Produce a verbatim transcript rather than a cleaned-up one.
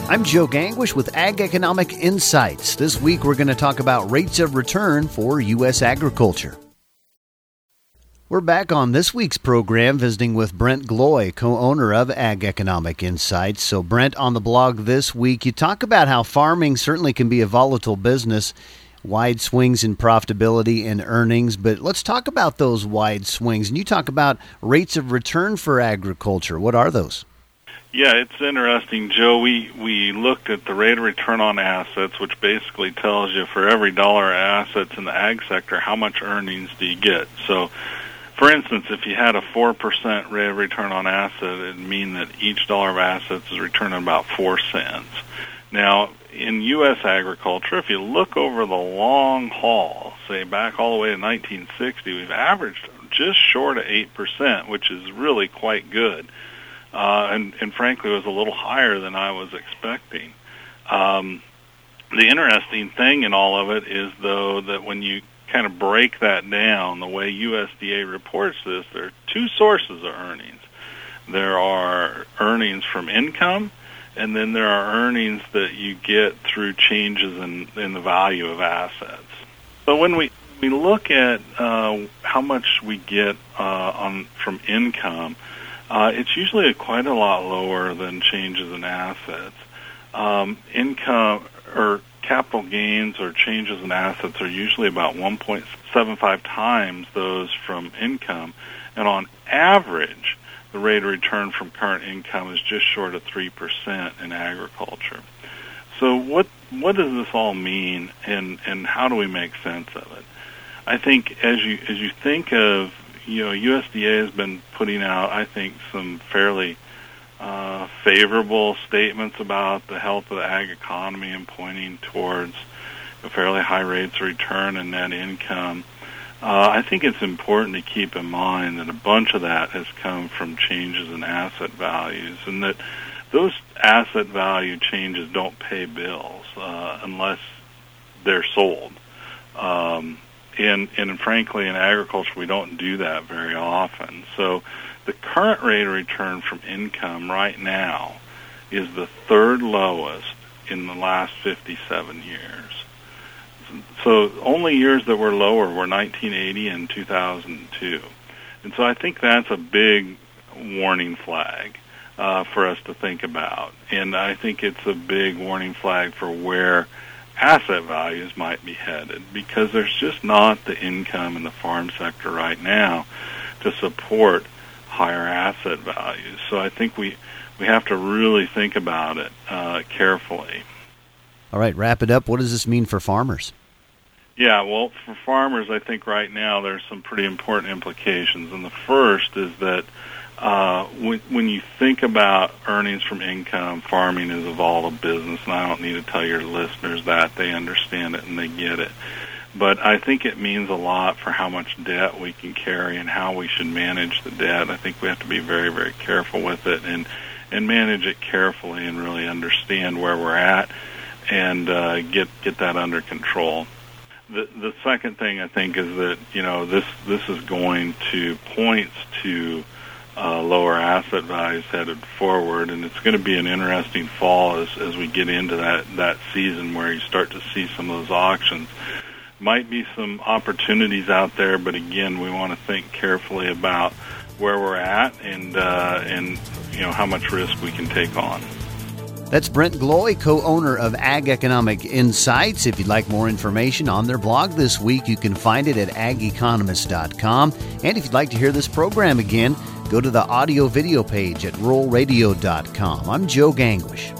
I'm Joe Gangwish with Ag Economic Insights. This week we're going to talk about rates of return for U S agriculture. We're back on this week's program visiting with Brent Gloy, co-owner of Ag Economic Insights. So Brent, on the blog this week, you talk about how farming certainly can be a volatile business, wide swings in profitability and earnings, but let's talk about those wide swings. And you talk about rates of return for agriculture. What are those? Yeah, it's interesting, Joe. We we looked at the rate of return on assets, which basically tells you for every dollar of assets in the ag sector, how much earnings do you get. So, for instance, if you had a four percent rate of return on assets, it would mean that each dollar of assets is returning about four cents. Now, in U S agriculture, if you look over the long haul, say back all the way to nineteen sixty, we've averaged just short of eight percent, which is really quite good. Uh, and, and frankly, it was a little higher than I was expecting. Um, the interesting thing in all of it is, though, that when you kind of break that down, the way U S D A reports this, there are two sources of earnings. There are earnings from income, and then there are earnings that you get through changes in, in the value of assets. So when we, we look at uh, how much we get uh, on from income, Uh, it's usually quite a lot lower than changes in assets. Um, income or capital gains or changes in assets are usually about one point seven five times those from income. And on average, the rate of return from current income is just short of three percent in agriculture. So what what does this all mean, and, and how do we make sense of it? I think as you as you think of You know, U S D A has been putting out, I think, some fairly uh, favorable statements about the health of the ag economy and pointing towards fairly high rates of return and net income. Uh, I think it's important to keep in mind that a bunch of that has come from changes in asset values, and that those asset value changes don't pay bills uh, unless they're sold. Um And, and frankly, in agriculture, we don't do that very often. So the current rate of return from income right now is the third lowest in the last fifty-seven years. So only years that were lower were nineteen eighty and two thousand two. And so I think that's a big warning flag uh, for us to think about. And I think it's a big warning flag for where asset values might be headed, because there's just not the income in the farm sector right now to support higher asset values. So I think we, we have to really think about it uh, carefully. All right, wrap it up. What does this mean for farmers? Yeah, well, for farmers, I think right now there's some pretty important implications. And the first is that Uh, when, when you think about earnings from income, farming is a volatile business, and I don't need to tell your listeners that. They understand it and they get it. But I think it means a lot for how much debt we can carry and how we should manage the debt. I think we have to be very, very careful with it and, and manage it carefully and really understand where we're at and uh, get get that under control. The, the second thing I think is that, you know, this, this is going to points to Uh, lower asset values headed forward, and it's going to be an interesting fall as, as we get into that, that season where you start to see some of those auctions. Might be some opportunities out there, but again, we want to think carefully about where we're at and uh, and you know how much risk we can take on. That's Brent Gloy, co-owner of Ag Economic Insights. If you'd like more information on their blog this week, you can find it at ag economist dot com. And if you'd like to hear this program again, go to the audio video page at rural radio dot com. I'm Joe Gangwish.